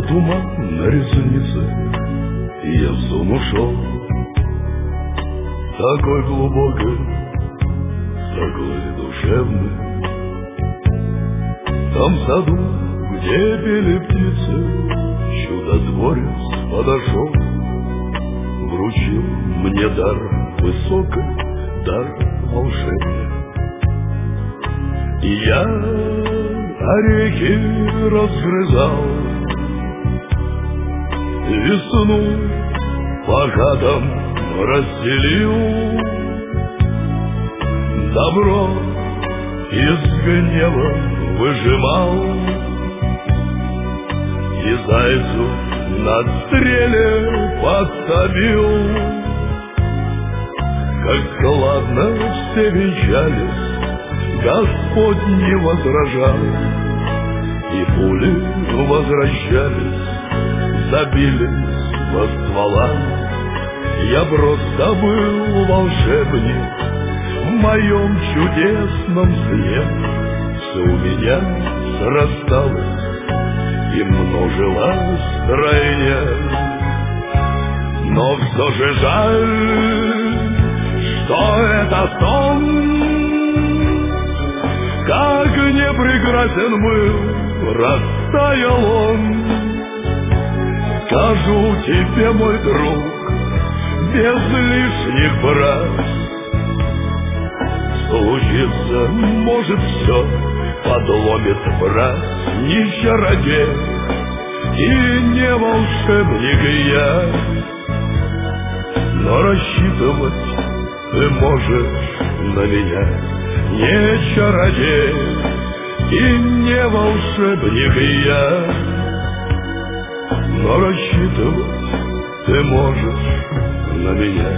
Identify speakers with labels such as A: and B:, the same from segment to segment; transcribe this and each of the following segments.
A: туман на реснице, и я в сон ушел. Такой глубокой, такой душевный. Там в саду, где пели птицы, чудотворец подошел, вручил мне дар высокий, дар волшебный. И я орехи разгрызал, весну пока там расстелил. Добро из гнева выжимал, и зайцу на стреле подставил. Как складно все венчались, Господь не возражал, и пули возвращались, забились по стволам. Я просто был волшебник в моем чудесном сне. Все у меня срасталось и множилось втройне. Но все же жаль, что это сон. Как не прекрасен был, растаял он. Скажу тебе, мой друг, без лишних фраз, случится, может, все подломит брат. Не чародей и не волшебник я, но рассчитывать ты можешь на меня. Не чародей и не волшебник я, но рассчитывать ты можешь на меня.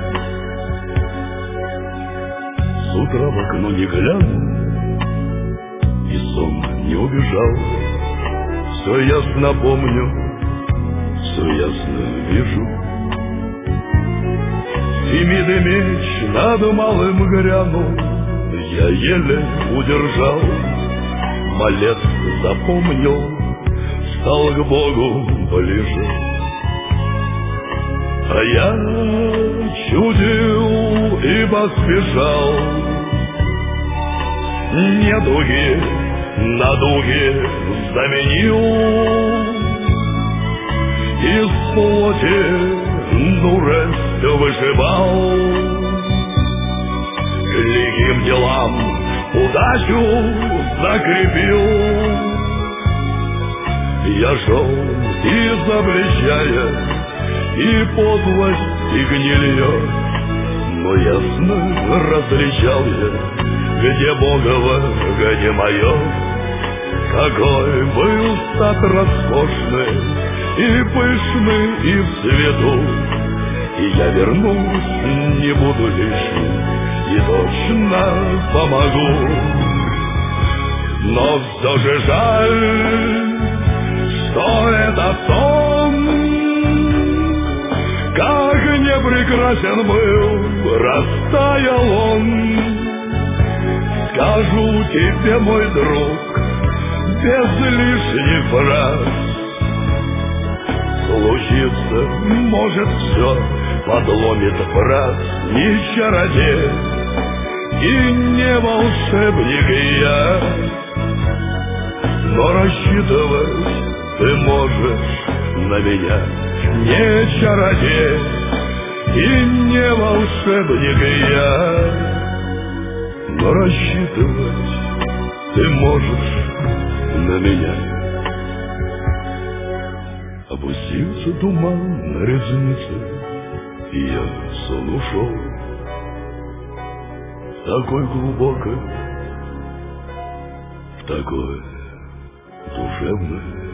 A: С утра в окно не глянул, и сон не убежал. Все ясно помню, все ясно вижу. Семидный меч над малым грянул, я еле удержал. Малец запомнил, стал к Богу ближе. А я чудил и поспешал, недуги на дуги заменил. Из плоти дурость выживал, к лихим делам удачу закрепил. Я шел, изобличая и подлость, и гнилье, но ясно различал я, где Богово, где мое. Какой был сад роскошный и пышный, и в цвету, и я вернусь, не буду лишним, и точно помогу. Но все же жаль, что это сон. Как не прекрасен был, растаял он. Скажу тебе, мой друг, без лишних фраз, случится, может, все подломит брат. Не чародей и не волшебник я, но рассчитывать ты можешь на меня. Не чародей и не волшебник я, но рассчитывать ты можешь на меня. Опустился туман на ресницы, и я в сон ушел. Такой глубокой, в такой душевной.